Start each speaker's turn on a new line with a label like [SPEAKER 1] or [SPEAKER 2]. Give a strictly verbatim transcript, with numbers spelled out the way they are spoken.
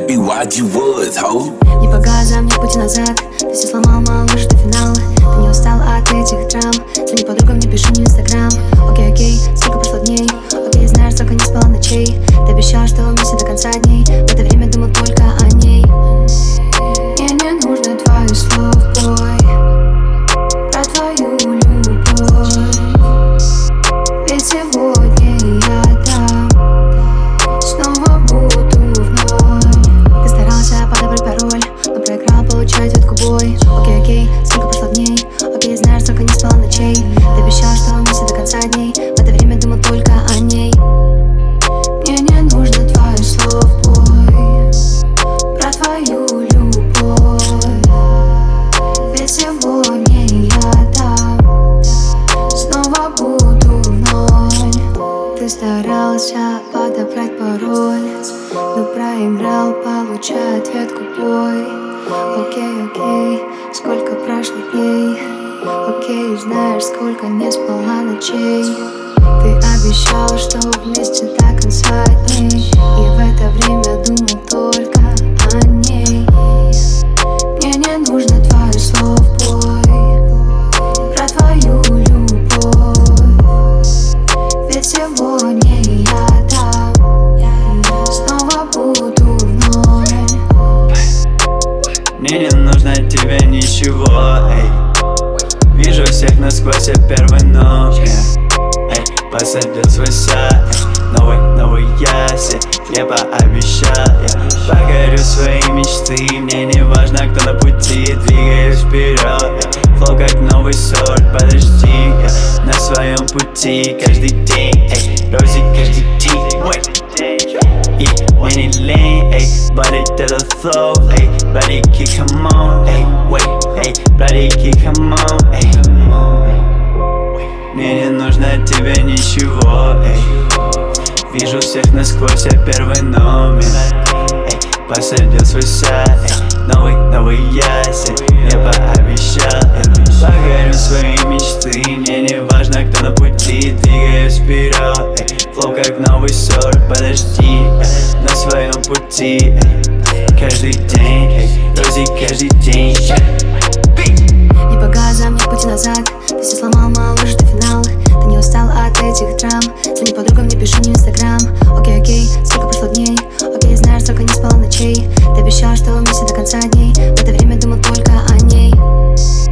[SPEAKER 1] baby, why'd you was, ho?
[SPEAKER 2] Не по газам, не пути назад. Ты все сломал, малыш, до финала. Ты не устал от этих драм. Звони подругам, не пиши мне в инстаграм. Окей, окей, сколько прошло дней. Окей, знаешь, сколько не спала ночей. Ты обещал, что вместе до конца дней. В это время думал только о ней. Мне не нужно твоих слов, бой, про твою любовь. Ведь сегодня я там снова буду вновь. Ты старался подобрать пароль, но проиграл, получай ответку бой. Окей, окей, сколько прошло дней. Окей, знаешь, сколько не спала ночей. Ты обещал, что вместе до конца дней. В это время думал только о ней. Мне не нужно твоих слов, бой, про твою любовь. Ведь сегодня я там снова буду вновь. Ты старался подобрать пароль, но проиграл, получая ответку бой. Окей, окей, сколько прошло дней. Окей, знаешь, сколько не спала ночей. Ты обещал, что вместе до конца дней. И в это время думал только о ней. Мне не нужно твоих слов, бой, про твою любовь. Ведь сегодня я там снова буду вновь.
[SPEAKER 3] Мне не нужно от тебя ничего, эй. Вижу всех насквозь, я первый номер, эй. Посадил свой сад, эй. Новый, новый я себе пообещал. Я покорю свои мечты, мне не важно, кто на пути. Двигаюсь вперед, эй. Флоу как новый сорт, подожди, я на своем пути каждый день, эй. Рози каждый день, wait. И мне не лень, эй, болит этот флоу, эй. Братики, come on, эй, wait, эй. Братики, come on, эй. Мне не нужно от тебя ничего, эй. Вижу всех насквозь, я первый номер, эй. Посадил свой сад, эй. Новый, новый я себе пообещал, эй. Покорю свои мечты, мне не важно, кто на пути. Двигаюсь вперед, эй. Флоу как новый сорт, подожди, эй. На своем пути, эй. Каждый день, эй. Рози каждый день.
[SPEAKER 2] Не по газам, не пути назад. Ты все сломал, малыш, до финала. Ты не устал от этих драм. Звони подругам, не пиши мне в инстаграм. Окей, окей, сколько прошло дней. Окей, знаешь, сколько не спала ночей. Ты обещал, что вместе до конца дней. В это время думал только о ней.